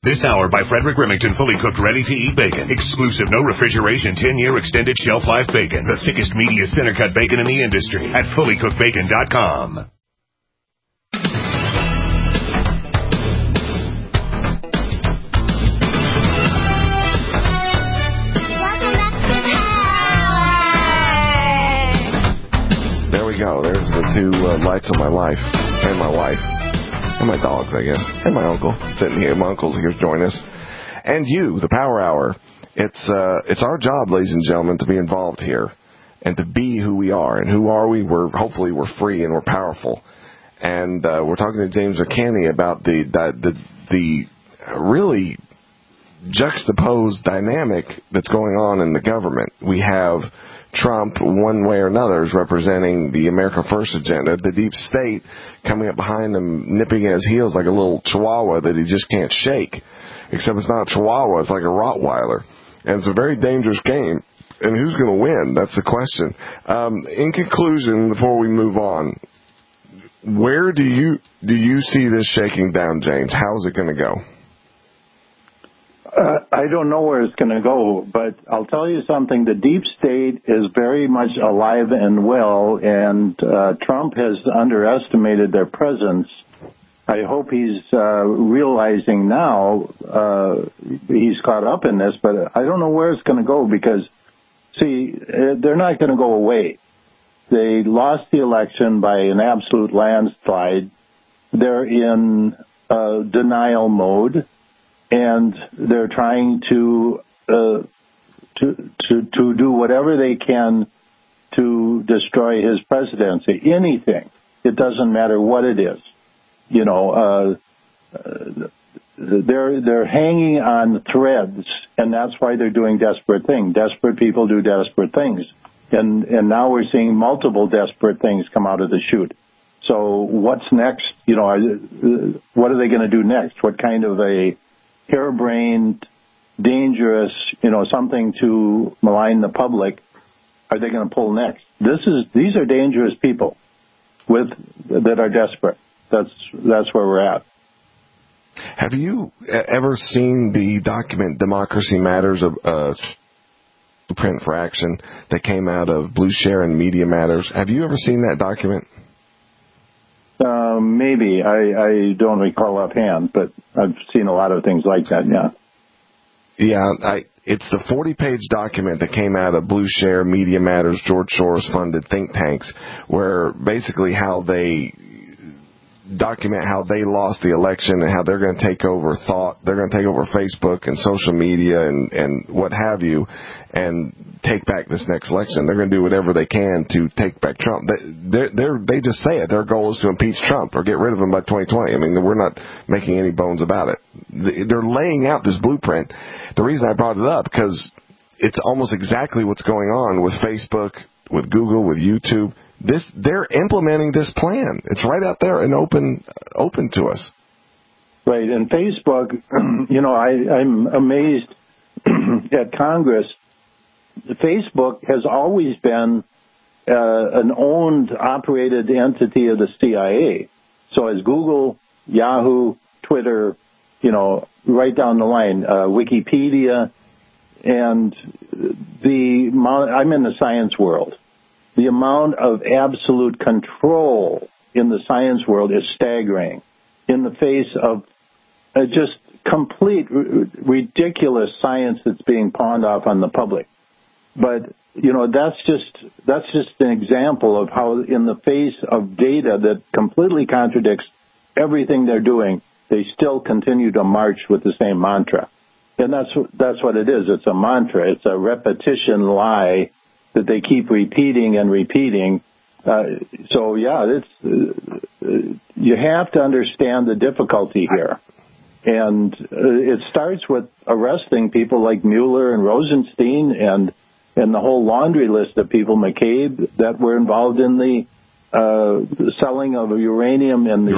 This hour by Frederick Remington, fully cooked, ready-to-eat bacon. Exclusive, no refrigeration, 10-year extended shelf life bacon. The thickest, meatiest center-cut bacon in the industry at fullycookedbacon.com. There we go. There's the two lights of my life, and my wife, and my dogs, I guess, and my uncle sitting here. My uncle's here to join us, and you, the Power Hour. It's our job, ladies and gentlemen, to be involved here and to be who we are. And who are we? Hopefully we're free and we're powerful. And we're talking to James O'Canny about the really juxtaposed dynamic that's going on in the government. We have Trump, one way or another, is representing the America First agenda. The deep state coming up behind him, nipping at his heels like a little chihuahua that he just can't shake. Except it's not a chihuahua, it's like a Rottweiler. And it's a very dangerous game. And who's going to win? That's the question. In conclusion, before we move on, where do you see this shaking down, James? How's it going to go? I don't know where it's going to go, but I'll tell you something. The deep state is very much alive and well, and Trump has underestimated their presence. I hope he's realizing now he's caught up in this, but I don't know where it's going to go because, see, they're not going to go away. They lost the election by an absolute landslide. They're in denial mode. And they're trying to do whatever they can to destroy his presidency. Anything. It doesn't matter what it is. You know, they're hanging on threads, and that's why they're doing desperate things. Desperate people do desperate things, and now we're seeing multiple desperate things come out of the chute. So what's next? You know, what are they going to do next? What kind of a harebrained, dangerous, you know, something to malign the public are they going to pull next? These are dangerous people that are desperate. That's where we're at. Have you ever seen the document Democracy Matters, a Blueprint for Action, that came out of Blue Share and Media Matters? Have you ever seen that document? Maybe. I don't recall offhand, but I've seen a lot of things like that, yeah. Yeah, it's the 40-page document that came out of Blue Share, Media Matters, George Soros-funded think tanks, where basically how they document how they lost the election and how they're going to take over thought. They're going to take over Facebook and social media and what have you and take back this next election. They're going to do whatever they can to take back Trump. They just say it. Their goal is to impeach Trump or get rid of him by 2020. I mean, we're not making any bones about it. They're laying out this blueprint. The reason I brought it up, because it's almost exactly what's going on with Facebook, with Google, with YouTube. They're implementing this plan. It's right out there and open to us. Right, and Facebook, you know, I'm amazed at Congress. Facebook has always been an owned, operated entity of the CIA. So as Google, Yahoo, Twitter, you know, right down the line, Wikipedia, and I'm in the science world. The amount of absolute control in the science world is staggering in the face of just complete ridiculous science that's being pawned off on the public. But, you know, that's just an example of how in the face of data that completely contradicts everything they're doing, they still continue to march with the same mantra. And that's what it is. It's a mantra. It's a repetition lie that they keep repeating and repeating. So, yeah, you have to understand the difficulty here. And it starts with arresting people like Mueller and Rosenstein and the whole laundry list of people, McCabe, that were involved in the selling of uranium and the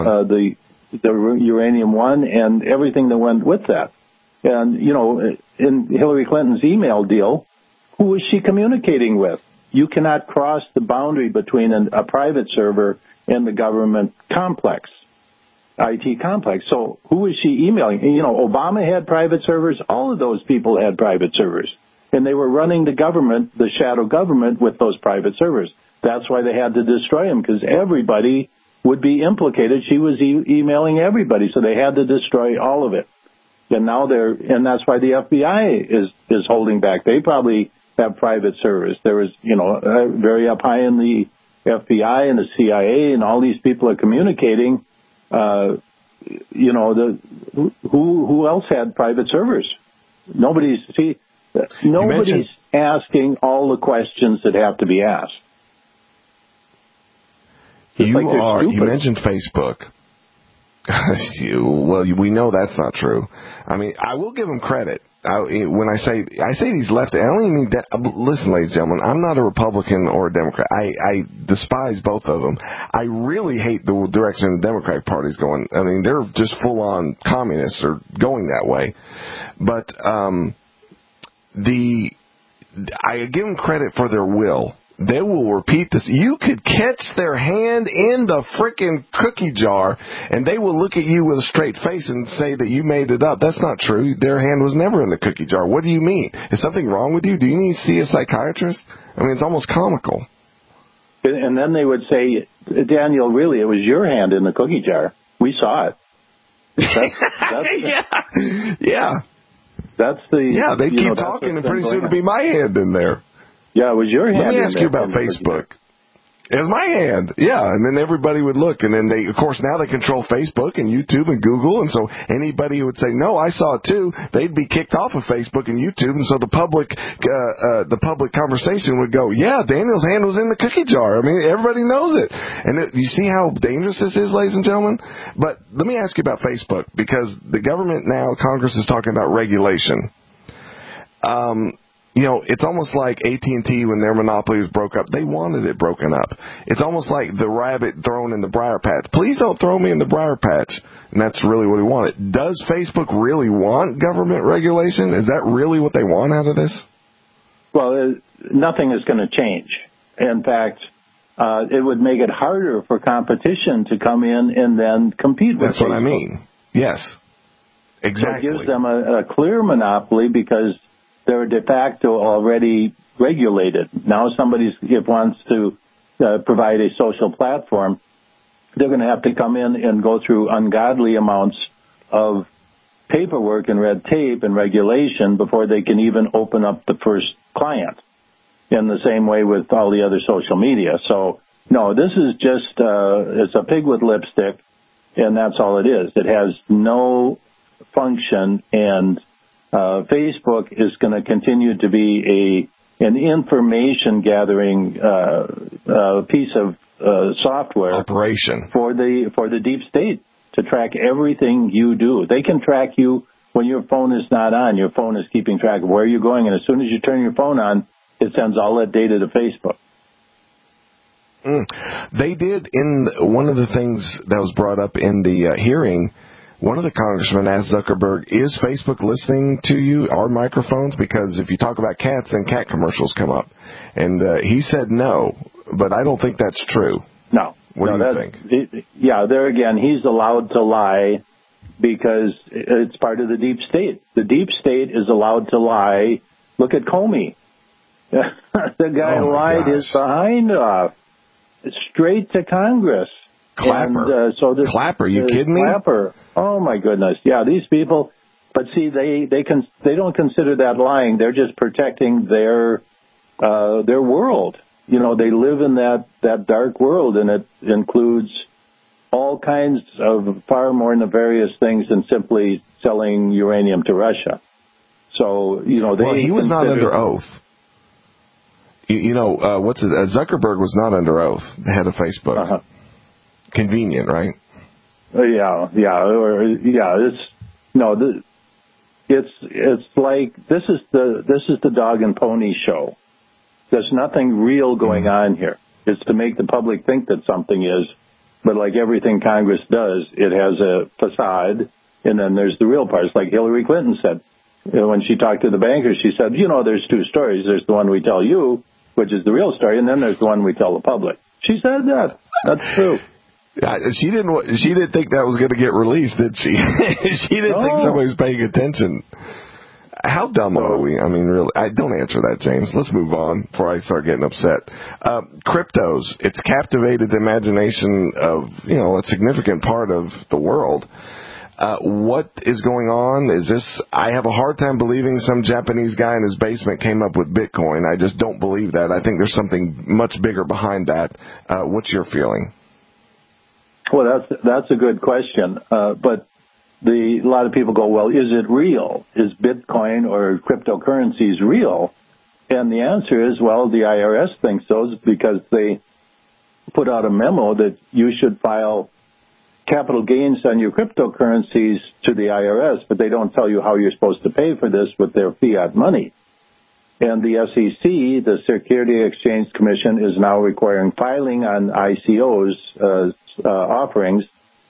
Uranium One and everything that went with that. And, you know, in Hillary Clinton's email deal, who was she communicating with? You cannot cross the boundary between a private server and the government complex. IT complex. So who is she emailing? You know, Obama had private servers. All of those people had private servers. And they were running the government, the shadow government, with those private servers. That's why they had to destroy them, because everybody would be implicated. She was emailing everybody, so they had to destroy all of it. And now and that's why the FBI is holding back. They probably have private servers. There was, very up high in the FBI and the CIA, and all these people are communicating. Who else had private servers? Nobody's asking all the questions that have to be asked. You mentioned Facebook. Well, we know that's not true. I mean, I will give them credit. When I say these left, I don't even mean that. Listen, ladies and gentlemen, I'm not a Republican or a Democrat. I despise both of them. I really hate the direction the Democratic Party's going. I mean, they're just full on communists or going that way. But I give them credit for their will. They will repeat this. You could catch their hand in the frickin' cookie jar, and they will look at you with a straight face and say that you made it up. That's not true. Their hand was never in the cookie jar. What do you mean? Is something wrong with you? Do you need to see a psychiatrist? I mean, it's almost comical. And then they would say, Daniel, really, it was your hand in the cookie jar. We saw it. Yeah. They keep talking, and pretty soon it'll be my hand in there. Yeah, it was your hand. Let me ask you about Facebook. It was my hand, yeah, and then everybody would look, and then of course, now they control Facebook and YouTube and Google, and so anybody who would say, no, I saw it too, they'd be kicked off of Facebook and YouTube, and so the public conversation would go, yeah, Daniel's hand was in the cookie jar. I mean, everybody knows it. And you see how dangerous this is, ladies and gentlemen? But let me ask you about Facebook, because the government now, Congress is talking about regulation. It's almost like AT&T when their monopoly was broke up. They wanted it broken up. It's almost like the rabbit thrown in the briar patch. Please don't throw me in the briar patch. And that's really what he wanted. Does Facebook really want government regulation? Is that really what they want out of this? Well, nothing is going to change. In fact, it would make it harder for competition to come in and then compete with Facebook. That's what I mean. Yes. Exactly. So it gives them a clear monopoly because they're de facto already regulated. Now somebody wants to provide a social platform, they're going to have to come in and go through ungodly amounts of paperwork and red tape and regulation before they can even open up the first client, in the same way with all the other social media. So, no, this is just it's a pig with lipstick, and that's all it is. It has no function, and Facebook is going to continue to be an information gathering piece of software operation for the deep state to track everything you do. They can track you when your phone is not on. Your phone is keeping track of where you're going, and as soon as you turn your phone on, it sends all that data to Facebook. They did, in one of the things that was brought up in the hearing, one of the congressmen asked Zuckerberg, is Facebook listening to you, our microphones? Because if you talk about cats, then cat commercials come up. And he said no, but I don't think that's true. No. What do you think? There again, he's allowed to lie because it's part of the deep state. The deep state is allowed to lie. Look at Comey. The guy lied his behind off straight to Congress. Clapper. And, Clapper, you kidding me? Clapper. Oh my goodness. Yeah, these people. But see, they don't consider that lying. They're just protecting their world. You know, they live in that dark world, and it includes all kinds of far more nefarious things than simply selling uranium to Russia. So, he was not under oath. Zuckerberg was not under oath, the head of Facebook. Uh-huh. Convenient, right? It's like this is the dog and pony show. There's nothing real going on here. It's to make the public think that something is, but like everything Congress does, it has a facade, and then there's the real parts. Like Hillary Clinton said, when she talked to the bankers, she said, there's two stories. There's the one we tell you, which is the real story, and then there's the one we tell the public. She said that. That's true. She didn't think that was going to get released, did she? She didn't think somebody was paying attention. How dumb are we? I mean, really, don't answer that, James. Let's move on before I start getting upset. Cryptos, it's captivated the imagination of, a significant part of the world. What is going on? I have a hard time believing some Japanese guy in his basement came up with Bitcoin. I just don't believe that. I think there's something much bigger behind that. What's your feeling? Well, that's a good question. But a lot of people go, well, is it real? Is Bitcoin or cryptocurrencies real? And the answer is, well, the IRS thinks so because they put out a memo that you should file capital gains on your cryptocurrencies to the IRS, but they don't tell you how you're supposed to pay for this with their fiat money. And the SEC, the Security Exchange Commission, is now requiring filing on ICOs, offerings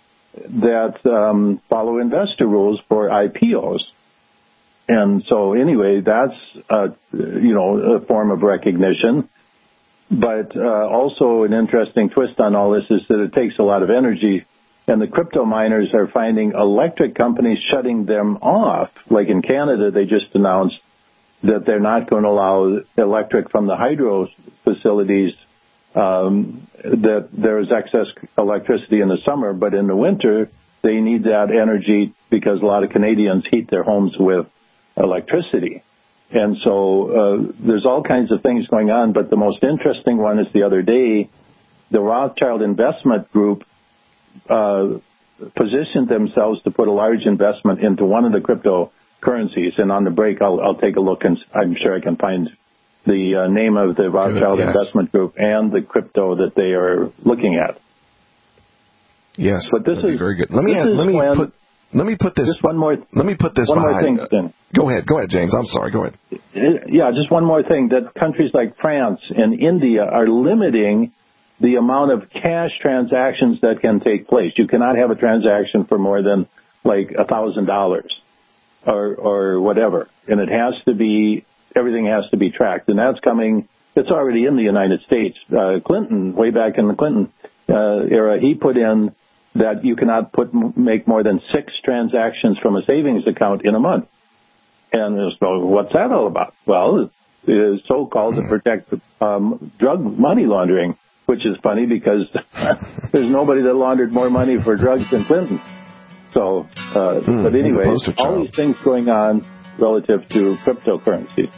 that follow investor rules for IPOs. And so anyway, that's, a form of recognition. But also an interesting twist on all this is that it takes a lot of energy. And the crypto miners are finding electric companies shutting them off. Like in Canada, they just announced that they're not going to allow electric from the hydro facilities, that there's excess electricity in the summer, but in the winter, they need that energy because a lot of Canadians heat their homes with electricity. And so there's all kinds of things going on, but the most interesting one is the other day, the Rothschild Investment Group positioned themselves to put a large investment into one of the cryptocurrencies. And on the break, I'll take a look, and I'm sure I can find the name of the Rothschild Investment Group and the crypto that they are looking at. Yes, but this is very good. Let me put this behind. Go ahead, James. I'm sorry. Go ahead. Yeah, just one more thing. That countries like France and India are limiting the amount of cash transactions that can take place. You cannot have a transaction for more than like $1,000 or whatever, and everything has to be tracked, and that's coming. It's already in the United States. Clinton, way back in the Clinton era, he put in that you cannot make more than 6 transactions from a savings account in a month. And so, what's that all about? Well, it is so-called to protect drug money laundering, which is funny because there's nobody that laundered more money for drugs than Clinton. So, but anyway, all these things going on relative to cryptocurrency.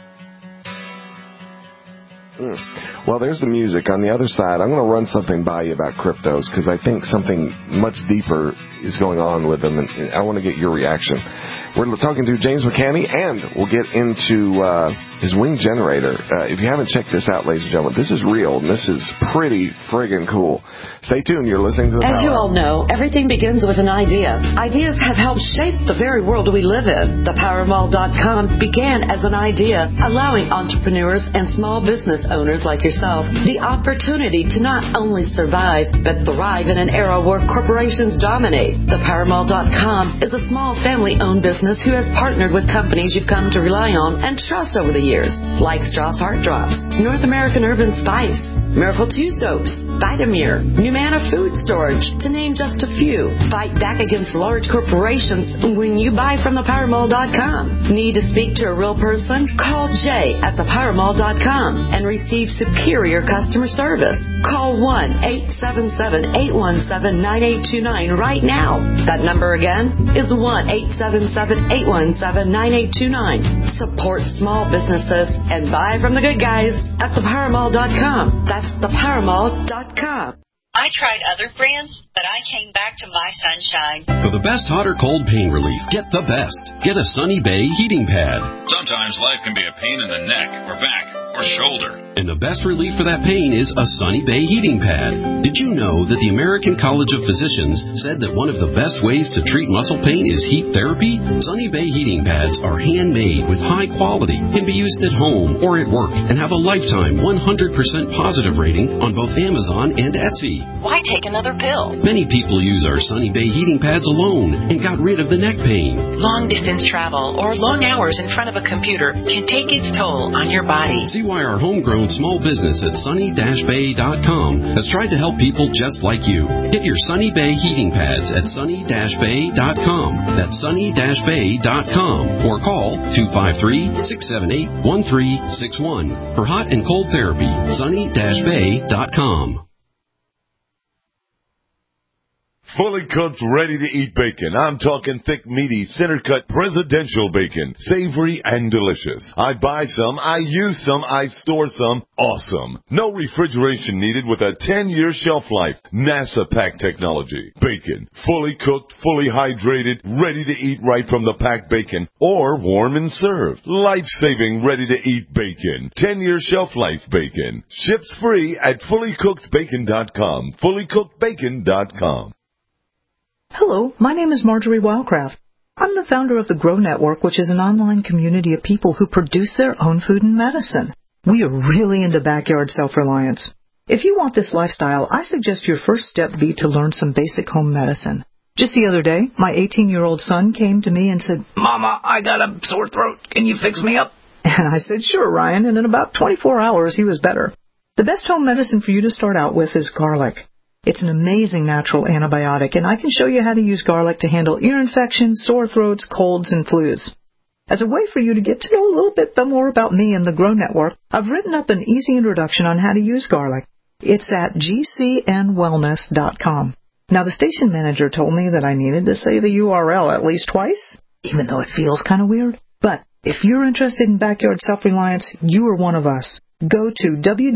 Well, there's the music. On the other side, I'm going to run something by you about cryptos because I think something much deeper is going on with them, and I want to get your reaction. We're talking to James McCanney, and we'll get into his wing generator. If you haven't checked this out, ladies and gentlemen, this is real, and this is pretty friggin' cool. Stay tuned. You're listening to The Power. As you all know, everything begins with an idea. Ideas have helped shape the very world we live in. ThePowerMall.com began as an idea, allowing entrepreneurs and small business owners like yourself the opportunity to not only survive, but thrive in an era where corporations dominate. ThePowerMall.com is a small family-owned business who has partnered with companies you've come to rely on and trust over the years, like Strauss Heart Drops, North American Urban Spice, Miracle 2 Soaps, Vitamir, Numana Food Storage, to name just a few. Fight back against large corporations when you buy from ThePowerMall.com. Need to speak to a real person? Call Jay at ThePowerMall.com and receive superior customer service. Call 1-877-817-9829 right now. That number again is 1-877-817-9829. Support small businesses and buy from the good guys at ThePowerMall.com. That's ThePowerMall.com. I tried other brands, but I came back to My Sunshine. For the best hot or cold pain relief, get the best. Get a Sunny Bay heating pad. Sometimes life can be a pain in the neck or back or shoulder. And the best relief for that pain is a Sunny Bay heating pad. Did you know that the American College of Physicians said that one of the best ways to treat muscle pain is heat therapy? Sunny Bay heating pads are handmade with high quality, can be used at home or at work, and have a lifetime 100% positive rating on both Amazon and Etsy. Why take another pill? Many people use our Sunny Bay heating pads alone and got rid of the neck pain. Long distance travel or long hours in front of a computer can take its toll on your body. See why our homegrown family-owned small business at sunny-bay.com has tried to help people just like you. Get your Sunny Bay heating pads at sunny-bay.com. That's sunny-bay.com. Or call 253-678-1361 for hot and cold therapy. sunny-bay.com. Fully cooked, ready-to-eat bacon. I'm talking thick, meaty, center-cut presidential bacon. Savory and delicious. I buy some, I use some, I store some. Awesome. No refrigeration needed with a 10-year shelf life. NASA pack technology. Bacon. Fully cooked, fully hydrated, ready to eat right from the packed bacon. Or warm and served. Life-saving, ready-to-eat bacon. 10-year shelf life bacon. Ships free at fullycookedbacon.com. fullycookedbacon.com. Hello, my name is Marjorie Wildcraft. I'm the founder of the Grow Network, which is an online community of people who produce their own food and medicine. We are really into backyard self-reliance. If you want this lifestyle, I suggest your first step be to learn some basic home medicine. Just the other day, my 18-year-old son came to me and said, "Mama, I got a sore throat. Can you fix me up?" And I said, "Sure, Ryan," and in about 24 hours, he was better. The best home medicine for you to start out with is garlic. It's an amazing natural antibiotic, and I can show you how to use garlic to handle ear infections, sore throats, colds, and flus. As a way for you to get to know a little bit more about me and the Grow Network, I've written up an easy introduction on how to use garlic. It's at gcnwellness.com. Now, the station manager told me that I needed to say the URL at least twice, even though it feels kind of weird. But if you're interested in backyard self-reliance, you are one of us. Go to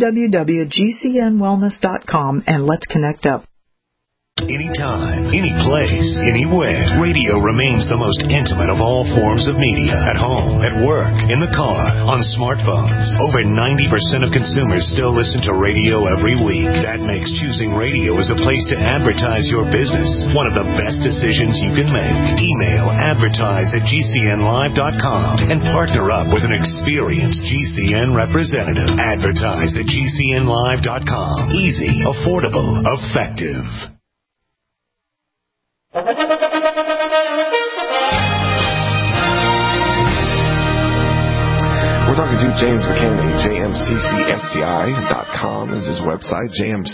www.gcnwellness.com and let's connect up. Anytime, any place, anywhere, radio remains the most intimate of all forms of media. At home, at work, in the car, on smartphones. Over 90% of consumers still listen to radio every week. That makes choosing radio as a place to advertise your business one of the best decisions you can make. Email advertise@gcnlive.com and partner up with an experienced GCN representative. Advertise at gcnlive.com. Easy, affordable, effective. We're talking to James McCaney. JMCCSCI.com is his website.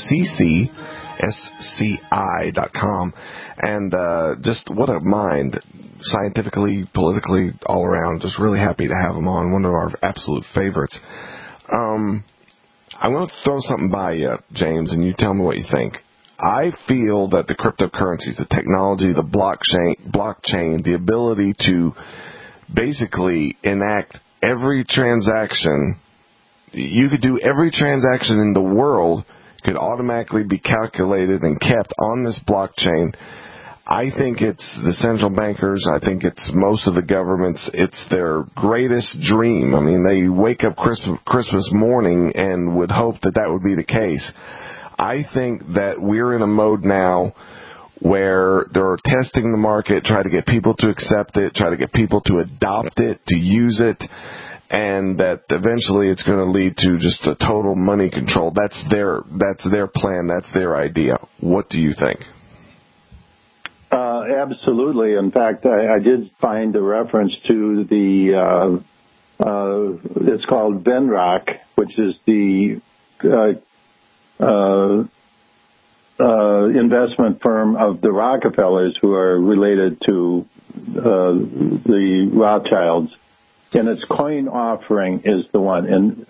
JMCCSCI.com. And just what a mind, scientifically, politically, all around. Just really happy to have him on. One of our absolute favorites. I'm going to throw something by you, James, and you tell me what you think. I feel that the cryptocurrencies, the technology, the blockchain, the ability to basically enact every transaction, you could do every transaction in the world could automatically be calculated and kept on this blockchain. I think it's the central bankers. I think it's most of the governments. It's their greatest dream. I mean, they wake up Christmas morning and would hope that that would be the case. I think that we're in a mode now where they're testing the market, try to get people to accept it, try to get people to adopt it, to use it, and that eventually it's going to lead to just a total money control. That's their plan. That's their idea. What do you think? Absolutely. In fact, I did find a reference to the it's called Venrock, which is the investment firm of the Rockefellers, who are related to the Rothschilds, and its coin offering is the one. And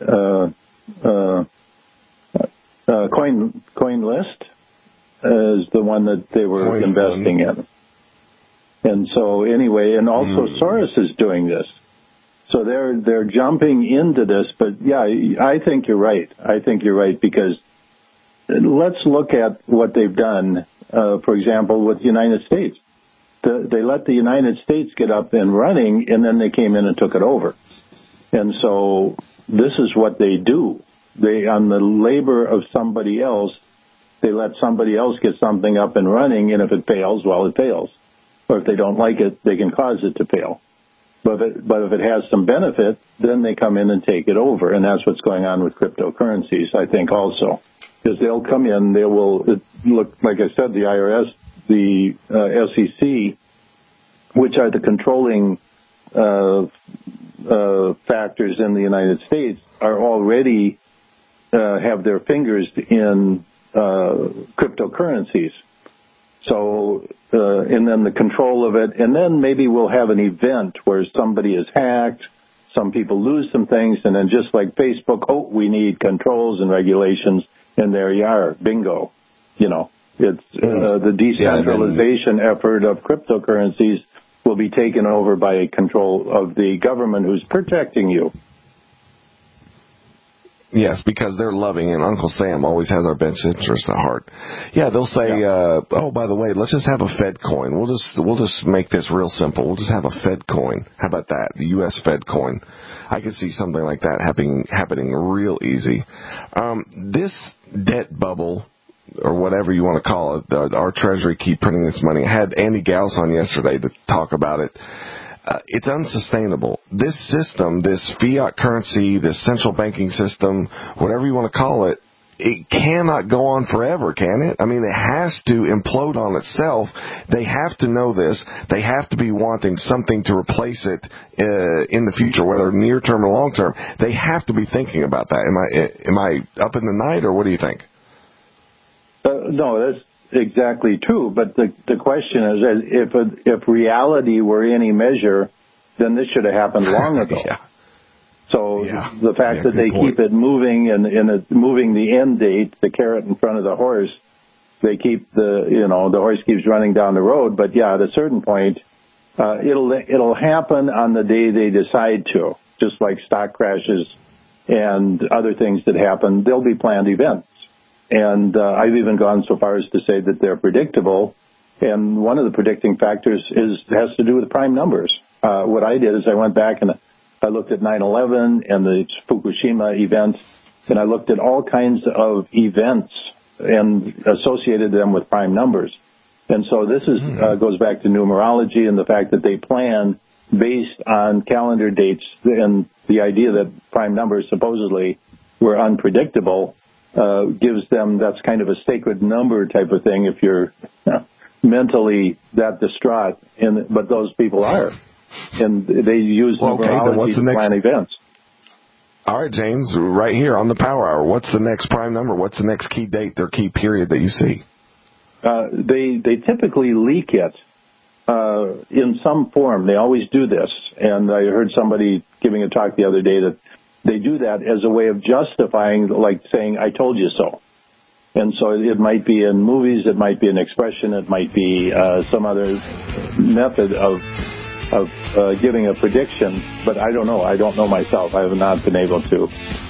CoinList is the one that they were investing in. And so anyway, and also Soros is doing this. So they're jumping into this. But yeah, I think you're right. Because let's look at what they've done, for example, with the United States. They let the United States get up and running, and then they came in and took it over. And so this is what they do. They, on the labor of somebody else, they let somebody else get something up and running, and if it fails, well, it fails. Or if they don't like it, they can cause it to fail. But if it has some benefit, then they come in and take it over, and that's what's going on with cryptocurrencies, I think, also. Because they'll come in, they will look, like I said, the IRS, the SEC, which are the controlling factors in the United States, are already have their fingers in cryptocurrencies. So, and then the control of it, and then maybe we'll have an event where somebody is hacked, some people lose some things, and then just like Facebook, we need controls and regulations, and there you are, bingo. It's the decentralization effort of cryptocurrencies will be taken over by a control of the government who's protecting you. Yes, because they're loving, and Uncle Sam always has our best interest at heart. Yeah, they'll say, by the way, let's just have a Fed coin. We'll just make this real simple. We'll just have a Fed coin. How about that? The U.S. Fed coin. I could see something like that happening real easy. This debt bubble, or whatever you want to call it, our Treasury keep printing this money. I had Andy Gauss on yesterday to talk about it. It's unsustainable. This system, this fiat currency, this central banking system, whatever you want to call it, it cannot go on forever, can it? I mean, it has to implode on itself. They have to know this. They have to be wanting something to replace it in the future, whether near term or long term. They have to be thinking about that. Am I up in the night, or what do you think? No, that's exactly true. But the question is, if reality were any measure, then this should have happened long ago. So the fact that they keep it moving and moving the end date, the carrot in front of the horse, they keep the horse keeps running down the road. But at a certain point, it'll happen on the day they decide to. Just like stock crashes and other things that happen, they'll be planned events. And I've even gone so far as to say that they're predictable. And one of the predicting factors has to do with prime numbers. What I did is I went back and I looked at 9/11 and the Fukushima events, and I looked at all kinds of events and associated them with prime numbers. And so this goes back to numerology and the fact that they plan based on calendar dates, and the idea that prime numbers supposedly were unpredictable gives them, that's kind of a sacred number type of thing if you're mentally that distraught. But those people are. And they use numerology to plan events. All right, James, right here on the Power Hour, what's the next prime number? What's the next key date or key period that you see? They typically leak it in some form. They always do this. And I heard somebody giving a talk the other day that they do that as a way of justifying, like saying, I told you so. And so it might be in movies, it might be an expression, it might be some other method of giving a prediction, but I don't know. I don't know myself. I have not been able to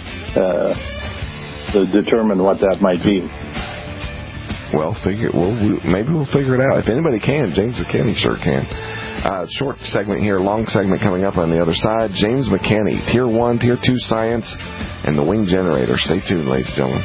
determine what that might be. Well, maybe we'll figure it out. If anybody can, James McKinney sure can. Short segment here, long segment coming up on the other side. James McKinney, Tier 1, Tier 2 Science, and the Wing Generator. Stay tuned, ladies and gentlemen.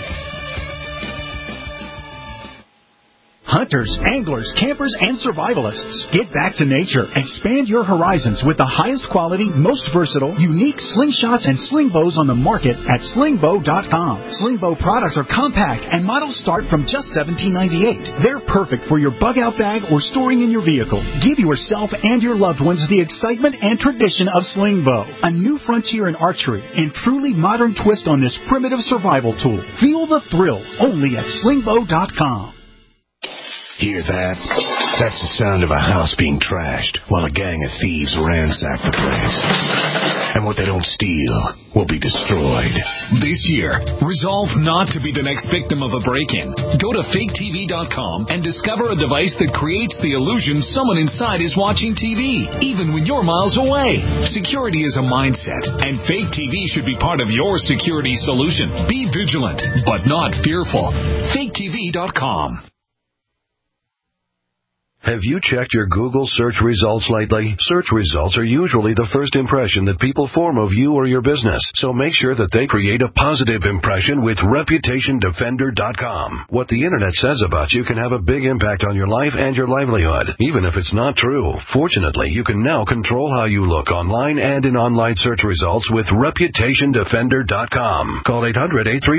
Hunters, anglers, campers, and survivalists. Get back to nature. Expand your horizons with the highest quality, most versatile, unique slingshots and sling bows on the market at slingbow.com. Slingbow products are compact and models start from just $17.98. They're perfect for your bug-out bag or storing in your vehicle. Give yourself and your loved ones the excitement and tradition of Slingbow, a new frontier in archery and truly modern twist on this primitive survival tool. Feel the thrill only at slingbow.com. Hear that? That's the sound of a house being trashed while a gang of thieves ransack the place. And what they don't steal will be destroyed. This year, resolve not to be the next victim of a break-in. Go to faketv.com and discover a device that creates the illusion someone inside is watching TV, even when you're miles away. Security is a mindset, and Fake TV should be part of your security solution. Be vigilant, but not fearful. faketv.com. Have you checked your Google search results lately? Search results are usually the first impression that people form of you or your business, so make sure that they create a positive impression with ReputationDefender.com. What the Internet says about you can have a big impact on your life and your livelihood, even if it's not true. Fortunately, you can now control how you look online and in online search results with ReputationDefender.com. Call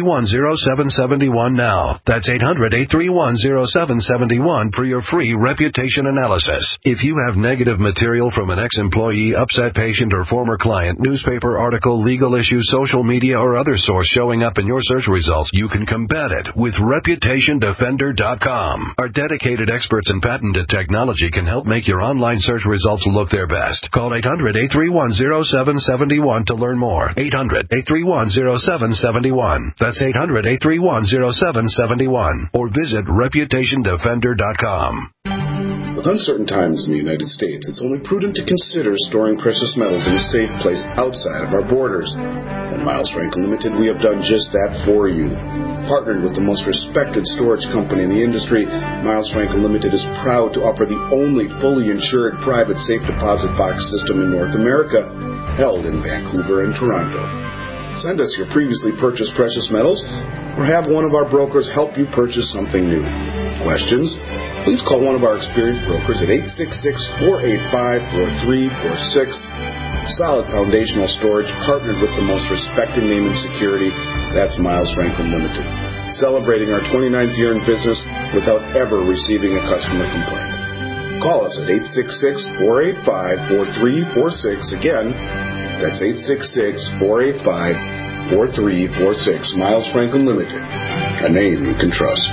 800-831-0771 now. That's 800-831-0771 for your free Reputation reputation analysis. If you have negative material from an ex-employee, upset patient, or former client, newspaper article, legal issue, social media, or other source showing up in your search results, you can combat it with ReputationDefender.com. Our dedicated experts in patented technology can help make your online search results look their best. Call 800-831-0771 to learn more. 800-831-0771. That's 800-831-0771. Or visit ReputationDefender.com. With uncertain times in the United States, it's only prudent to consider storing precious metals in a safe place outside of our borders. At Miles Franklin Limited, we have done just that for you. Partnered with the most respected storage company in the industry, Miles Franklin Limited is proud to offer the only fully insured private safe deposit box system in North America, held in Vancouver and Toronto. Send us your previously purchased precious metals, or have one of our brokers help you purchase something new. Questions? Please call one of our experienced brokers at 866-485-4346. Solid foundational storage partnered with the most respected name in security. That's Miles Franklin Limited. Celebrating our 29th year in business without ever receiving a customer complaint. Call us at 866-485-4346. Again, that's 866-485-4346. Miles Franklin Limited, a name you can trust.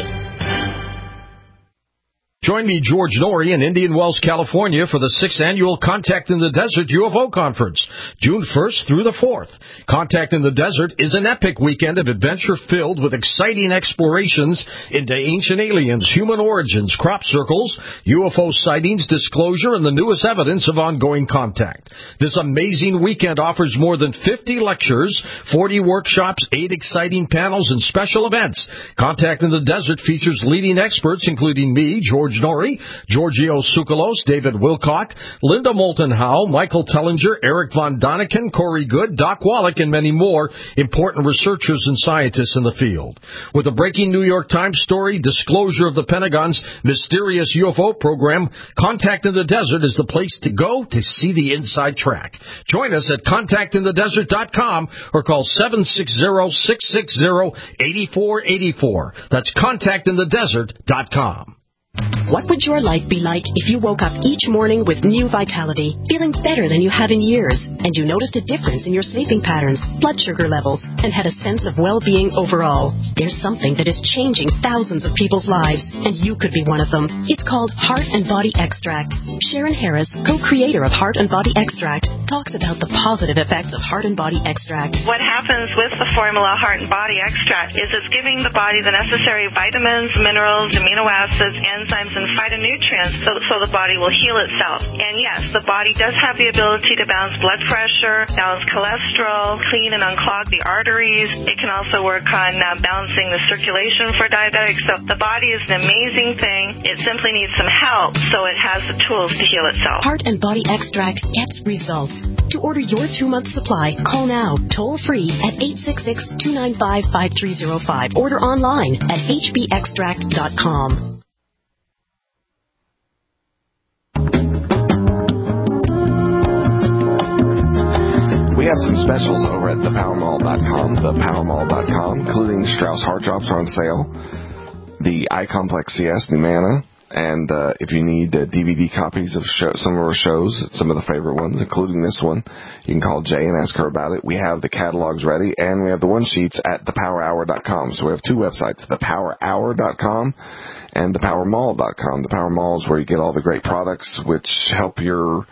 Join me, George Norrie, in Indian Wells, California for the 6th Annual Contact in the Desert UFO Conference, June 1st through the 4th. Contact in the Desert is an epic weekend of adventure filled with exciting explorations into ancient aliens, human origins, crop circles, UFO sightings, disclosure, and the newest evidence of ongoing contact. This amazing weekend offers more than 50 lectures, 40 workshops, 8 exciting panels, and special events. Contact in the Desert features leading experts, including me, George Norrie, Giorgio Tsoukalos, David Wilcock, Linda Moulton Howe, Michael Tellinger, Eric Von Daniken, Corey Good, Doc Wallach, and many more important researchers and scientists in the field. With a breaking New York Times story, disclosure of the Pentagon's mysterious UFO program, Contact in the Desert is the place to go to see the inside track. Join us at contactinthedesert.com or call 760-660-8484. That's contactinthedesert.com. What would your life be like if you woke up each morning with new vitality, feeling better than you have in years, and you noticed a difference in your sleeping patterns, blood sugar levels, and had a sense of well-being overall? There's something that is changing thousands of people's lives, and you could be one of them. It's called Heart and Body Extract. Sharon Harris, co-creator of Heart and Body Extract, talks about the positive effects of Heart and Body Extract. What happens with the formula Heart and Body Extract is it's giving the body the necessary vitamins, minerals, amino acids, enzymes, and phytonutrients so the body will heal itself. And yes, the body does have the ability to balance blood pressure, balance cholesterol, clean and unclog the arteries. It can also work on balancing the circulation for diabetics. So the body is an amazing thing. It simply needs some help so it has the tools to heal itself. Heart and Body Extract gets results. To order your 2-month supply, call now, toll free at 866-295-5305. Order online at hbextract.com. We have some specials over at thepowermall.com, thepowermall.com, including Strauss Heart Drops are on sale, the iComplex CS Numana, and if you need DVD copies of some of our shows, some of the favorite ones, including this one, you can call Jay and ask her about it. We have the catalogs ready, and we have the one-sheets at thepowerhour.com. So we have 2 websites, thepowerhour.com and thepowermall.com. The Power Mall is where you get all the great products which help your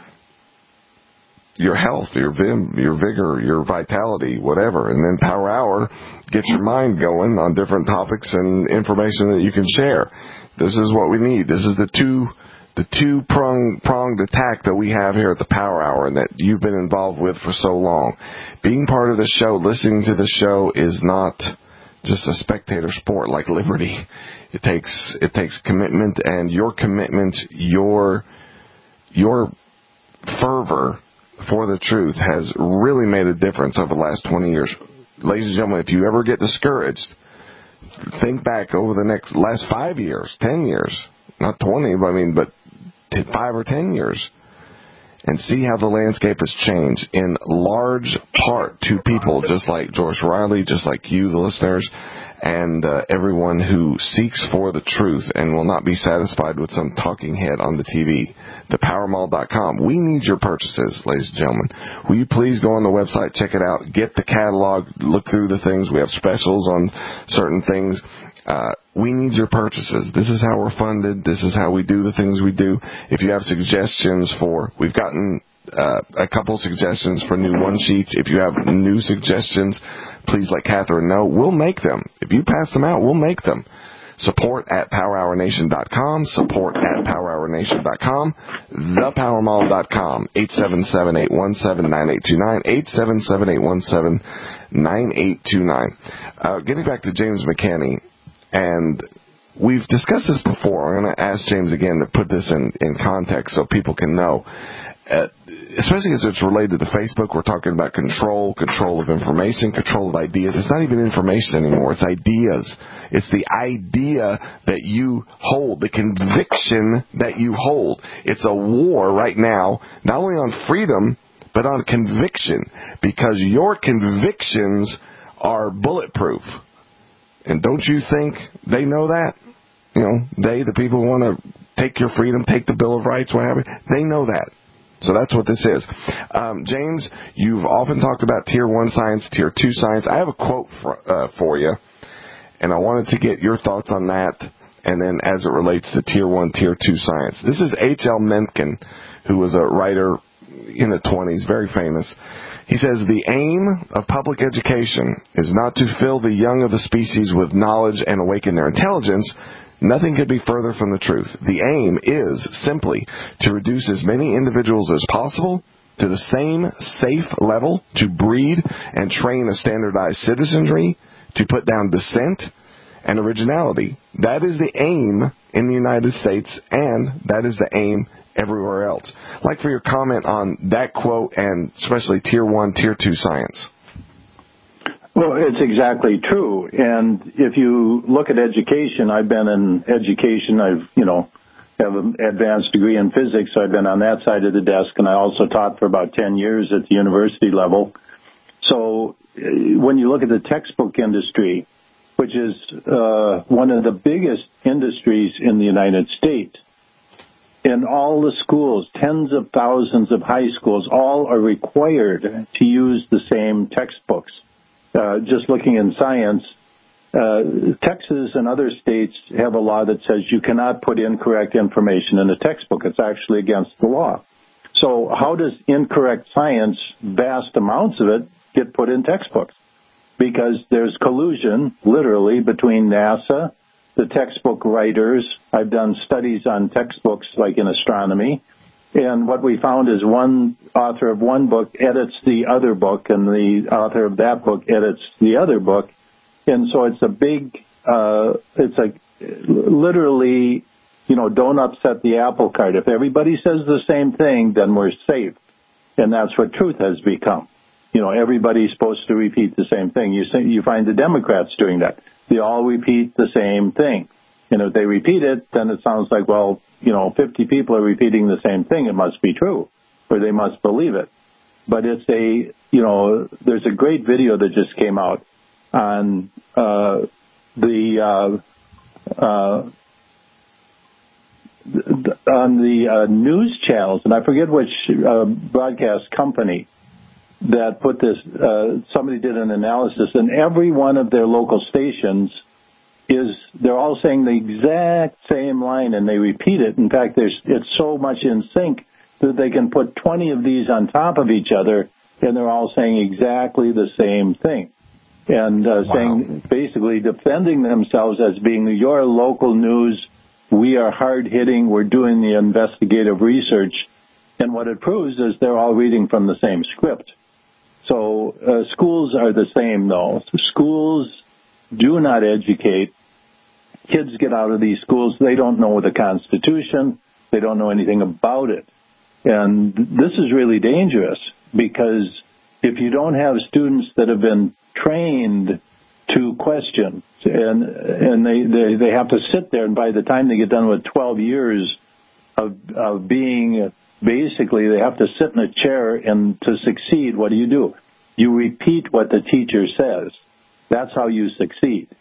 health, your vim, your vigor, your vitality, whatever. And then Power Hour gets your mind going on different topics and information that you can share. This is what we need. This is the two-pronged attack that we have here at the Power Hour and that you've been involved with for so long. Being part of the show, listening to the show is not just a spectator sport like Liberty. It takes commitment, and your commitment, your fervor for the truth has really made a difference over the last 20 years. Ladies and gentlemen, if you ever get discouraged, think back over the last 5 years, 10 years, not 20, but 5 or 10 years, and see how the landscape has changed in large part to people just like George Riley, just like you, the listeners, and everyone who seeks for the truth and will not be satisfied with some talking head on the TV. ThePowerMall.com. We need your purchases, ladies and gentlemen. Will you please go on the website, check it out, get the catalog, look through the things. We have specials on certain things. We need your purchases. This is how we're funded. This is how we do the things we do. If you have suggestions we've gotten a couple suggestions for new one-sheets. If you have new suggestions, please let Catherine know. We'll make them. If you pass them out, we'll make them. Support@PowerHourNation.com. Support@PowerHourNation.com. ThePowerMall.com. 877-817-9829. 877-817-9829. Getting back to James McCanney, and we've discussed this before. I'm going to ask James again to put this in context so people can know. Especially as it's related to Facebook, we're talking about control of information, control of ideas. It's not even information anymore. It's ideas. It's the idea that you hold, the conviction that you hold. It's a war right now, not only on freedom, but on conviction, because your convictions are bulletproof. And don't you think they know that? You know, the people who want to take your freedom, take the Bill of Rights, whatever, they know that. So that's what this is. James, you've often talked about Tier 1 science, Tier 2 science. I have a quote for you, and I wanted to get your thoughts on that, and then as it relates to Tier 1, Tier 2 science. This is H.L. Mencken, who was a writer in the 1920s, very famous. He says, the aim of public education is not to fill the young of the species with knowledge and awaken their intelligence. Nothing could be further from the truth. The aim is simply to reduce as many individuals as possible to the same safe level, to breed and train a standardized citizenry, to put down dissent and originality. That is the aim in the United States, and that is the aim everywhere else. I'd like for your comment on that quote, and especially Tier 1, Tier 2 science. Well, it's exactly true. And if you look at education, I've been in education. Have an advanced degree in physics. So I've been on that side of the desk, and I also taught for about 10 years at the university level. So when you look at the textbook industry, which is one of the biggest industries in the United States, in all the schools, tens of thousands of high schools, all are required to use the same textbooks. Just looking in science, Texas and other states have a law that says you cannot put incorrect information in a textbook. It's actually against the law. So how does incorrect science, vast amounts of it, get put in textbooks? Because there's collusion, literally, between NASA, the textbook writers. I've done studies on textbooks, like in astronomy. And what we found is one author of one book edits the other book, and the author of that book edits the other book. And so it's a big, literally, don't upset the apple cart. If everybody says the same thing, then we're safe. And that's what truth has become. Everybody's supposed to repeat the same thing. You find the Democrats doing that. They all repeat the same thing. If they repeat it, then it sounds like, 50 people are repeating the same thing. It must be true, or they must believe it. But it's there's a great video that just came out on the news channels, and I forget which broadcast company that put this. Somebody did an analysis, and every one of their local stations they're all saying the exact same line, and they repeat it. In fact, it's so much in sync that they can put 20 of these on top of each other, and they're all saying exactly the same thing. And saying, basically defending themselves as being your local news. We are hard-hitting. We're doing the investigative research. And what it proves is they're all reading from the same script. So schools are the same, though. Schools do not educate. Kids get out of these schools. They don't know the Constitution. They don't know anything about it. And this is really dangerous, because if you don't have students that have been trained to question, and they have to sit there, and by the time they get done with 12 years of being, basically they have to sit in a chair, and to succeed, what do? You repeat what the teacher says. That's how you succeed.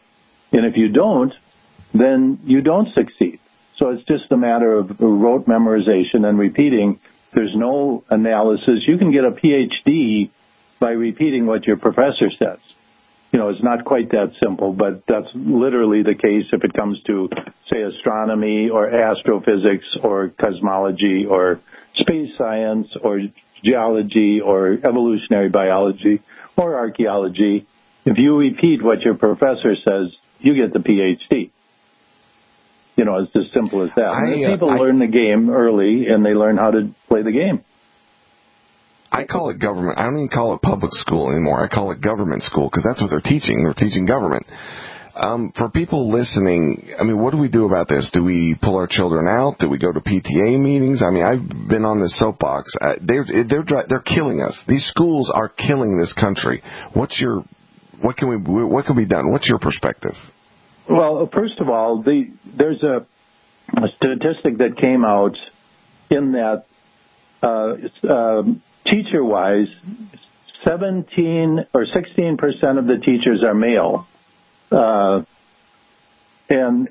And if you don't, then you don't succeed. So it's just a matter of rote memorization and repeating. There's no analysis. You can get a PhD by repeating what your professor says. You know, it's not quite that simple, but that's literally the case if it comes to, say, astronomy or astrophysics or cosmology or space science or geology or evolutionary biology or archaeology. If you repeat what your professor says, you get the PhD. You know, it's as simple as that. People learn the game early, and they learn how to play the game. I call it government. I don't even call it public school anymore. I call it government school because that's what they're teaching. They're teaching government. For people listening, I mean, what do we do about this? Do we pull our children out? Do we go to PTA meetings? I mean, I've been on this soapbox. They're killing us. These schools are killing this country. What can be done? What's your perspective? Well, first of all, there's a statistic that came out in that teacher-wise, 17 or 16% of the teachers are male, and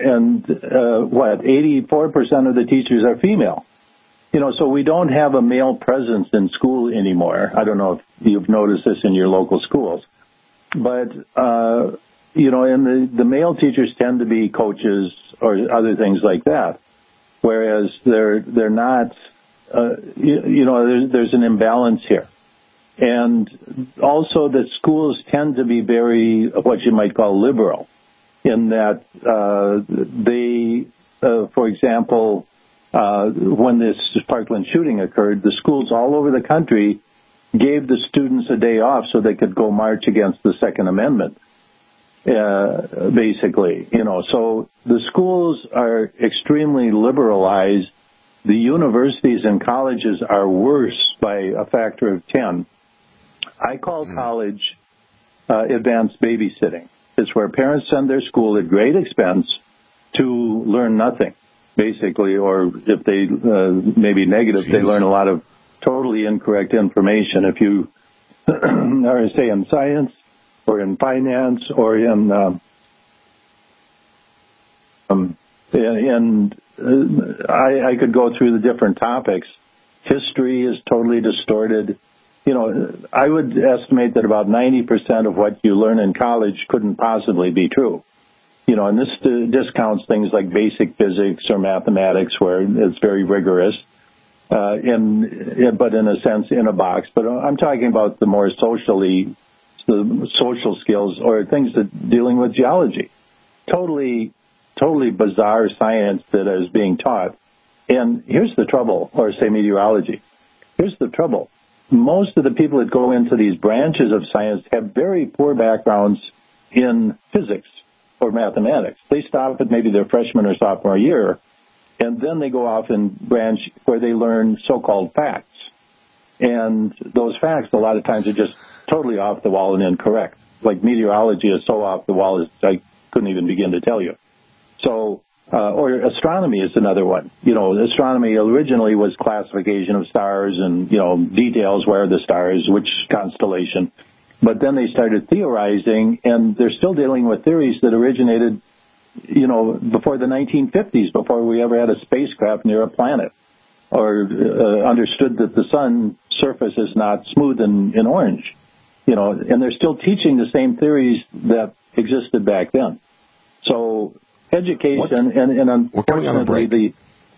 84% of the teachers are female. You know, so we don't have a male presence in school anymore. I don't know if you've noticed this in your local schools, but you know, and the male teachers tend to be coaches or other things like that, whereas they're not. You know, there's an imbalance here. And also that schools tend to be very, what you might call liberal, in that for example, when this Parkland shooting occurred, the schools all over the country gave the students a day off so they could go march against the Second Amendment, basically. You know, so the schools are extremely liberalized. The universities and colleges are worse by a factor of 10. I call college advanced babysitting. It's where parents send their school at great expense to learn nothing, basically, or if they maybe negative, they learn a lot of totally incorrect information. If you are, say, in science or in finance or in I could go through the different topics. History is totally distorted. You know, I would estimate that about 90% of what you learn in college couldn't possibly be true. You know, and this discounts things like basic physics or mathematics, where it's very rigorous, but in a sense in a box. But I'm talking about the more the social skills or things that dealing with geology. Totally bizarre science that is being taught. And here's the trouble, or say meteorology. Here's the trouble. Most of the people that go into these branches of science have very poor backgrounds in physics or mathematics. They stop at maybe their freshman or sophomore year, and then they go off and branch where they learn so-called facts. And those facts, a lot of times, are just totally off the wall and incorrect. Like meteorology is so off the wall, I couldn't even begin to tell you. So, or astronomy is another one. You know, astronomy originally was classification of stars and, you know, details, where are the stars, which constellation. But then they started theorizing, and they're still dealing with theories that originated, you know, before the 1950s, before we ever had a spacecraft near a planet, or understood that the sun surface is not smooth and orange. You know, and they're still teaching the same theories that existed back then. So education and unfortunately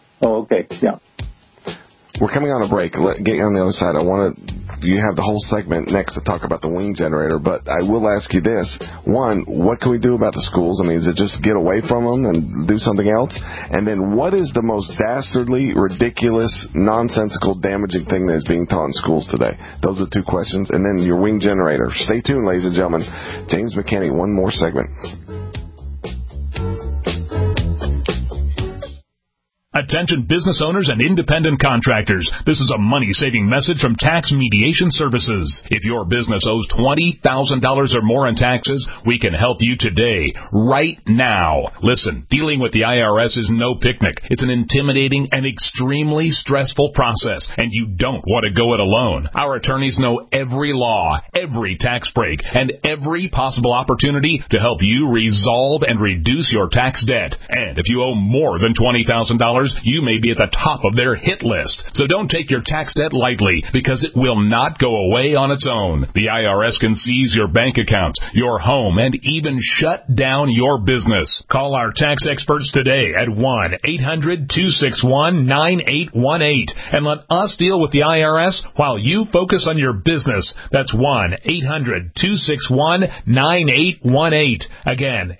We're coming on a break. Get you on the other side. You have the whole segment next to talk about the wing generator, but I will ask you this. One, what can we do about the schools? I mean, is it just get away from them and do something else? And then what is the most dastardly, ridiculous, nonsensical, damaging thing that is being taught in schools today? Those are the two questions. And then your wing generator. Stay tuned, ladies and gentlemen. James McKinney, one more segment. Attention business owners and independent contractors. This is a money-saving message from Tax Mediation Services. If your business owes $20,000 or more in taxes, we can help you today, right now. Listen, dealing with the IRS is no picnic. It's an intimidating and extremely stressful process, and you don't want to go it alone. Our attorneys know every law, every tax break, and every possible opportunity to help you resolve and reduce your tax debt. And if you owe more than $20,000, you may be at the top of their hit list. So don't take your tax debt lightly, because it will not go away on its own. The IRS can seize your bank accounts, your home, and even shut down your business. Call our tax experts today at 1-800-261-9818 and let us deal with the IRS while you focus on your business. That's 1-800-261-9818. Again,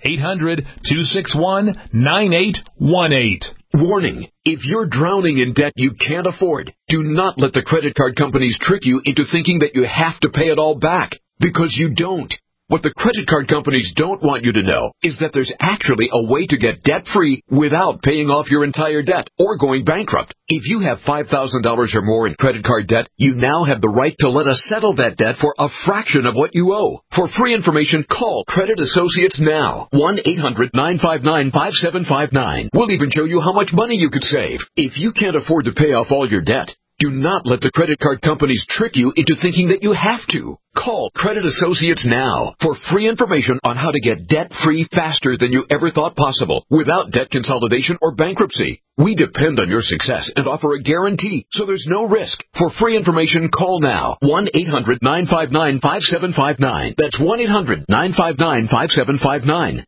800-261-9818. Warning, if you're drowning in debt you can't afford, do not let the credit card companies trick you into thinking that you have to pay it all back, because you don't. What the credit card companies don't want you to know is that there's actually a way to get debt-free without paying off your entire debt or going bankrupt. If you have $5,000 or more in credit card debt, you now have the right to let us settle that debt for a fraction of what you owe. For free information, call Credit Associates now. 1-800-959-5759. We'll even show you how much money you could save. If you can't afford to pay off all your debt, do not let the credit card companies trick you into thinking that you have to. Call Credit Associates now for free information on how to get debt-free faster than you ever thought possible without debt consolidation or bankruptcy. We depend on your success and offer a guarantee, so there's no risk. For free information, call now. 1-800-959-5759. That's 1-800-959-5759.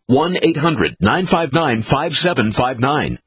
1-800-959-5759.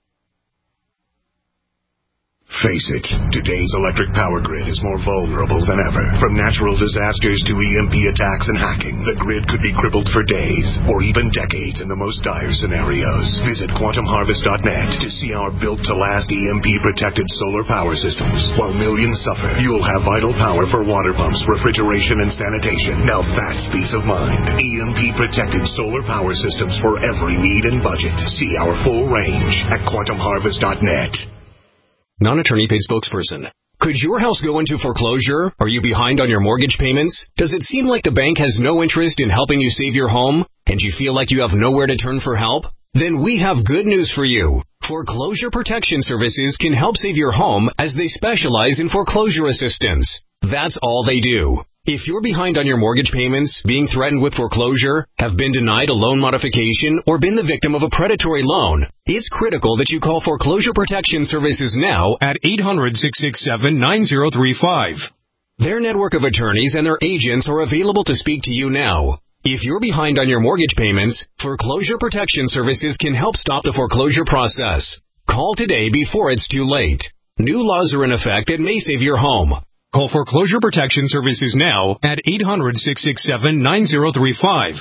Face it, today's electric power grid is more vulnerable than ever. From natural disasters to EMP attacks and hacking, the grid could be crippled for days or even decades in the most dire scenarios. Visit quantumharvest.net to see our built-to-last EMP-protected solar power systems. While millions suffer, you'll have vital power for water pumps, refrigeration, and sanitation. Now that's peace of mind. EMP-protected solar power systems for every need and budget. See our full range at quantumharvest.net. Non-attorney paid spokesperson. Could your house go into foreclosure? Are you behind on your mortgage payments? Does it seem like the bank has no interest in helping you save your home, and you feel like you have nowhere to turn for help? Then we have good news for you. Foreclosure Protection Services can help save your home as they specialize in foreclosure assistance. That's all they do. If you're behind on your mortgage payments, being threatened with foreclosure, have been denied a loan modification, or been the victim of a predatory loan, it's critical that you call Foreclosure Protection Services now at 800-667-9035. Their network of attorneys and their agents are available to speak to you now. If you're behind on your mortgage payments, Foreclosure Protection Services can help stop the foreclosure process. Call today before it's too late. New laws are in effect that may save your home. Call Foreclosure Protection Services now at 800-667-9035.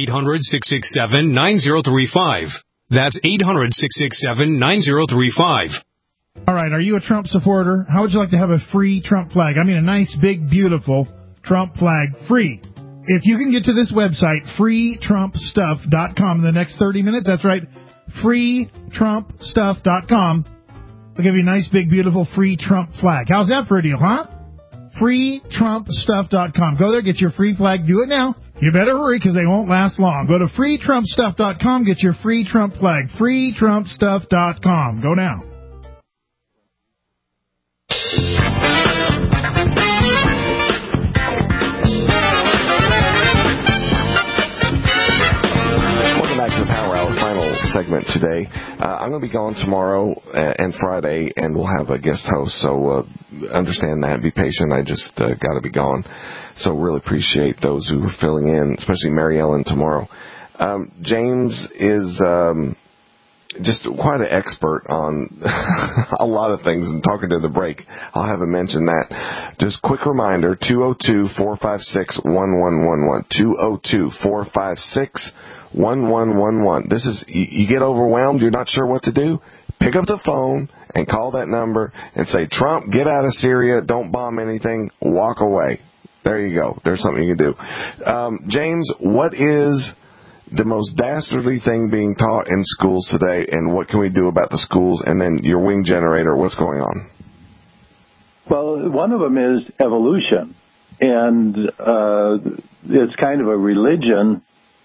800-667-9035. That's 800-667-9035. All right, are you a Trump supporter? How would you like to have a free Trump flag? I mean, a nice, big, beautiful Trump flag, free. If you can get to this website, freetrumpstuff.com, in the next 30 minutes, that's right, freetrumpstuff.com, I'll give you a nice, big, beautiful, free Trump flag. How's that for a deal, huh? freetrumpstuff.com. Go there, get your free flag. Do it now. You better hurry because they won't last long. Go to freetrumpstuff.com, get your free Trump flag. freetrumpstuff.com. Go now. Welcome back to the Power Hour final segment today. I'm going to be gone tomorrow and Friday, and we'll have a guest host, so understand that. Be patient. I just got to be gone. So really appreciate those who are filling in, especially Mary Ellen tomorrow. James is just quite an expert on a lot of things, and talking to the break, I'll have him mention that. Just quick reminder, 202-456-1111, 202-456-1111. This is, you get overwhelmed, you're not sure what to do, pick up the phone and call that number and say, Trump, get out of Syria, don't bomb anything, walk away. There you go. There's something you can do. James, what is the most dastardly thing being taught in schools today, and what can we do about the schools? And then your wing generator, what's going on? Well, one of them is evolution, and it's kind of a religion.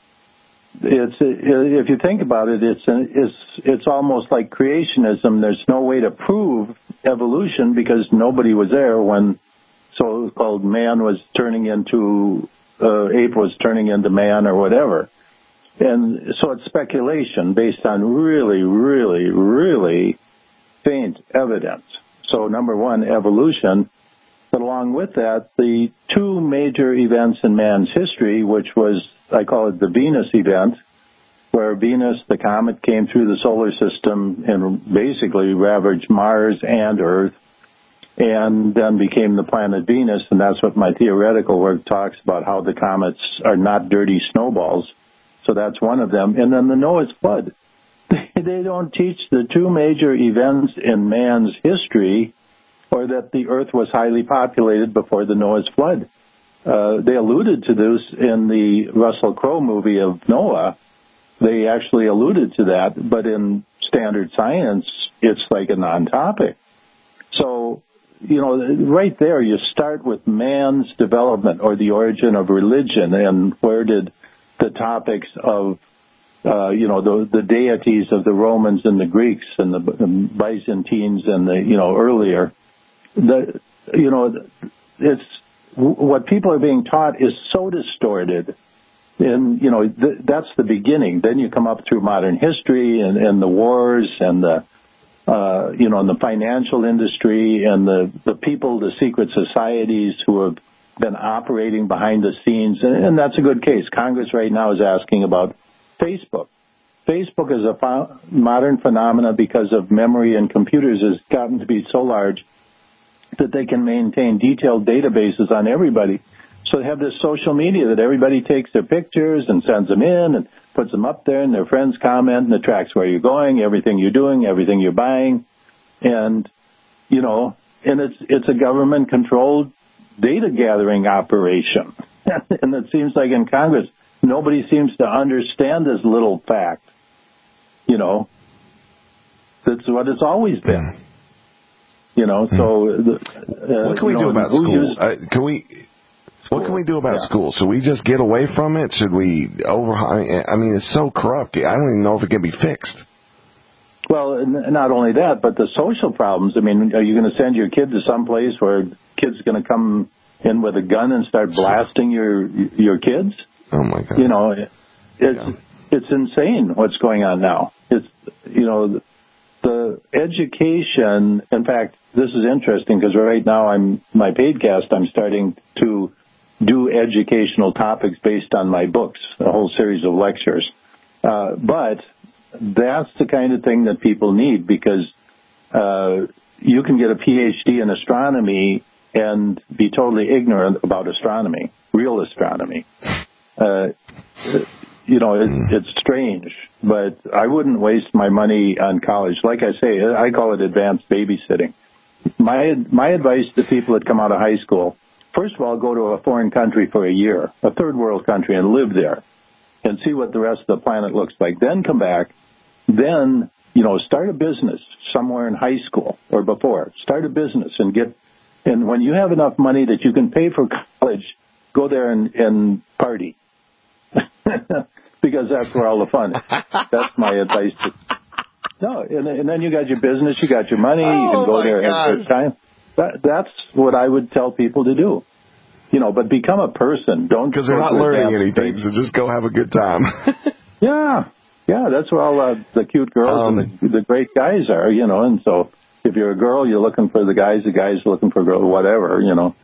If you think about it, it's almost like creationism. There's no way to prove evolution because nobody was there when so-called man was turning into ape was turning into man or whatever. And so it's speculation based on really, really, really faint evidence. So number one, evolution. But along with that, the two major events in man's history, which was, I call it the Venus event, where Venus, the comet, came through the solar system and basically ravaged Mars and Earth, and then became the planet Venus. And that's what my theoretical work talks about, how the comets are not dirty snowballs. So that's one of them. And then the Noah's flood. They don't teach the two major events in man's history, or that the earth was highly populated before the Noah's flood. They alluded to this in the Russell Crowe movie of Noah. They actually alluded to that, but in standard science, it's like a non-topic. So, right there, you start with man's development or the origin of religion, and where did the topics of, the deities of the Romans and the Greeks and the Byzantines and the, earlier, it's what people are being taught is so distorted. And, that's the beginning. Then you come up through modern history and the wars and the, and the financial industry and the people, the secret societies who have been operating behind the scenes. And that's a good case. Congress right now is asking about Facebook. Facebook is a modern phenomenon because of memory, and computers has gotten to be so large that they can maintain detailed databases on everybody. So they have this social media that everybody takes their pictures and sends them in and puts them up there, and their friends comment, and it tracks where you're going, everything you're doing, everything you're buying. And, and it's a government-controlled data gathering operation. And it seems like in Congress, nobody seems to understand this little fact. That's what it's always been. So... what can we do about school? What can we do about school? Should we just get away from it? Should we it's so corrupt. I don't even know if it can be fixed. Well, not only that, but the social problems. Are you going to send your kid to some place where kids going to come in with a gun and start blasting your kids? Oh my God! It's insane what's going on now. It's the education. In fact, this is interesting because right now my Paidcast, I'm starting to do educational topics based on my books, a whole series of lectures. But that's the kind of thing that people need, because you can get a PhD in astronomy and be totally ignorant about astronomy, real astronomy. It's strange, but I wouldn't waste my money on college. Like I say, I call it advanced babysitting. My advice to people that come out of high school, first of all, go to a foreign country for a year, a third world country, and live there and see what the rest of the planet looks like. Then come back. Then, start a business somewhere in high school or before. Start a business and when you have enough money that you can pay for college, go there and party. Because that's where all the fun is. That's my advice. And then you got your business, you got your money, you can go there and have a good time. That's what I would tell people to do. But become a person. Don't, because they're not learning anything, so just go have a good time. Yeah, that's where all the cute girls and the great guys are, and so if you're a girl, you're looking for the guys are looking for girls, whatever,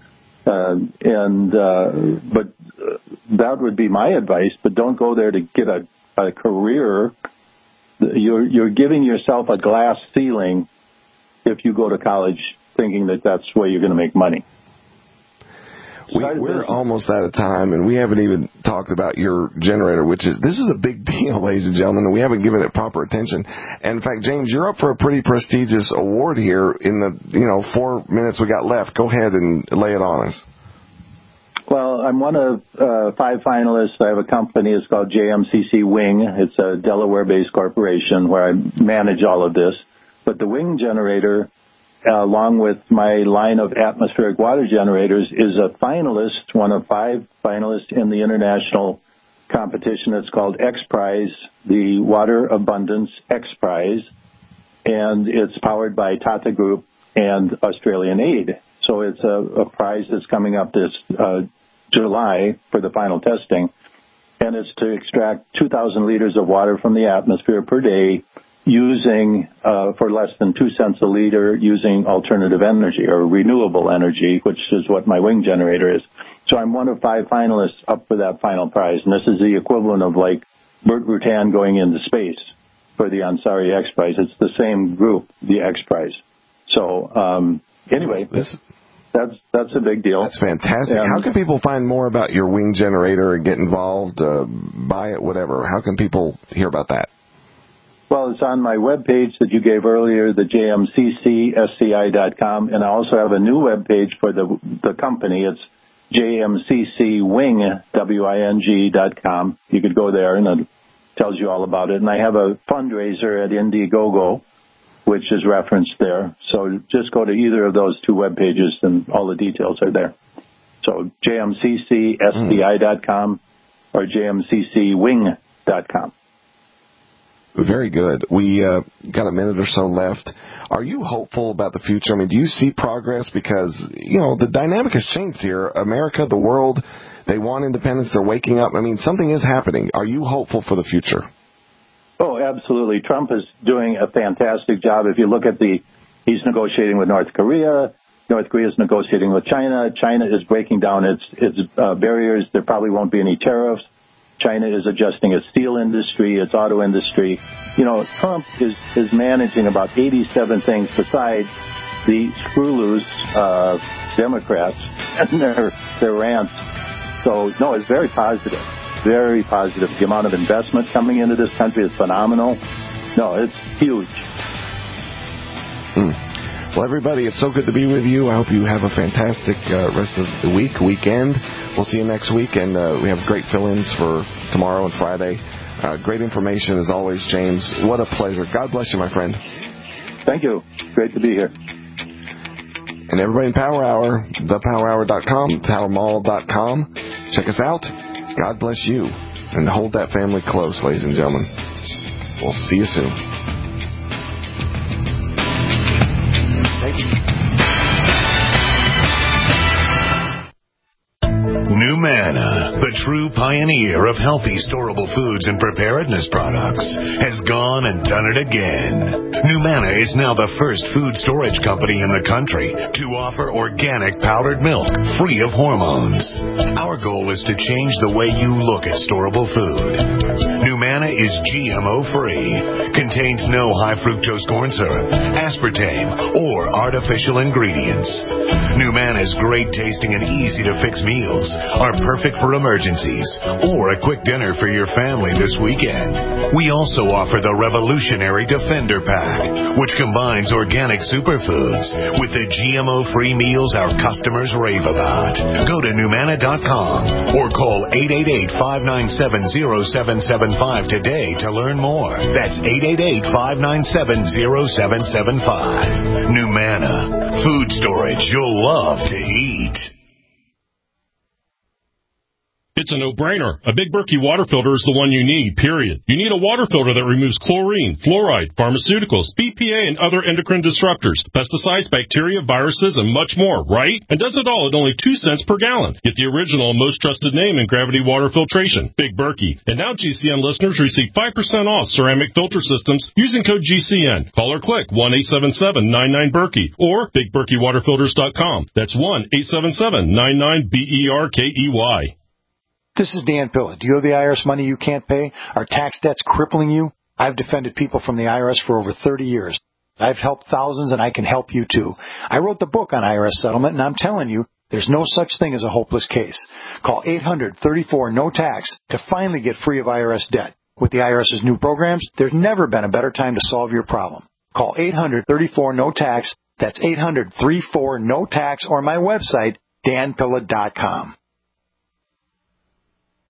but that would be my advice. But don't go there to get a career. You're giving yourself a glass ceiling if you go to college thinking that that's where you're going to make money. We're almost out of time, and we haven't even talked about your generator, this is a big deal, ladies and gentlemen, and we haven't given it proper attention. And in fact, James, you're up for a pretty prestigious award here in the 4 minutes we got left. Go ahead and lay it on us. Well, I'm one of 5 finalists. I have a company. It's called JMCC Wing. It's a Delaware-based corporation where I manage all of this. But the Wing generator, along with my line of atmospheric water generators, is a finalist, one of 5 finalists in the international competition. It's called X Prize, the Water Abundance X Prize, and it's powered by Tata Group and Australian Aid. So it's a prize that's coming up this July for the final testing, and it's to extract 2,000 liters of water from the atmosphere per day using, for less than 2 cents a liter, using alternative energy or renewable energy, which is what my Wing generator is. So I'm one of 5 finalists up for that final prize, and this is the equivalent of like Burt Rutan going into space for the Ansari X Prize. It's the same group, the X Prize. So anyway, that's a big deal. That's fantastic. And how can people find more about your Wing generator and get involved, buy it, whatever? How can people hear about that? Well, it's on my webpage that you gave earlier, the jmccsci.com, and I also have a new webpage for the company. It's jmccwing.com. You could go there, and it tells you all about it. And I have a fundraiser at Indiegogo, which is referenced there. So just go to either of those 2 web pages, and all the details are there. So jmccsci.com or jmccwing.com. Very good. We got a minute or so left. Are you hopeful about the future? I mean, do you see progress? Because, the dynamic has changed here. America, the world, they want independence. They're waking up. I mean, something is happening. Are you hopeful for the future? Oh, absolutely. Trump is doing a fantastic job. If you look at he's negotiating with North Korea. North Korea is negotiating with China. China is breaking down its barriers. There probably won't be any tariffs. China is adjusting its steel industry, its auto industry. Trump is managing about 87 things besides the screw-loose Democrats and their rants. So, no, it's very positive. Very positive. The amount of investment coming into this country is phenomenal. No, it's huge. Well, everybody, it's so good to be with you. I hope you have a fantastic rest of the weekend. We'll see you next week, and we have great fill-ins for tomorrow and Friday. Great information, as always, James. What a pleasure. God bless you, my friend. Thank you. Great to be here. And everybody in Power Hour, thepowerhour.com, powermall.com. Check us out. God bless you. And hold that family close, ladies and gentlemen. We'll see you soon. Thank you. NuManna, the true pioneer of healthy storable foods and preparedness products, has gone and done it again. NuManna is now the first food storage company in the country to offer organic powdered milk free of hormones. Our goal is to change the way you look at storable food. NuManna is GMO-free, contains no high fructose corn syrup, aspartame, or artificial ingredients. NuManna's great tasting and easy to fix meals are perfect for emergencies or a quick dinner for your family this weekend. We also offer the revolutionary Defender Pack, which combines organic superfoods with the GMO-free meals our customers rave about. Go to NuManna.com or call 888-597-0775 today to learn more. That's 888-597-0775. NuManna, food storage you'll love to eat. It's a no-brainer. A Big Berkey water filter is the one you need, period. You need a water filter that removes chlorine, fluoride, pharmaceuticals, BPA, and other endocrine disruptors, pesticides, bacteria, viruses, and much more, right? And does it all at only 2 cents per gallon. Get the original and most trusted name in gravity water filtration, Big Berkey. And now GCN listeners receive 5% off ceramic filter systems using code GCN. Call or click 1-877-99-BERKEY or BigBerkeyWaterFilters.com. That's 1-877-99-BERKEY. This is Dan Pilla. Do you owe the IRS money you can't pay? Are tax debts crippling you? I've defended people from the IRS for over 30 years. I've helped thousands, and I can help you too. I wrote the book on IRS settlement, and I'm telling you, there's no such thing as a hopeless case. Call 800-34-NO-TAX to finally get free of IRS debt. With the IRS's new programs, there's never been a better time to solve your problem. Call 800-34-NO-TAX. That's 800-34-NO-TAX or my website, danpilla.com.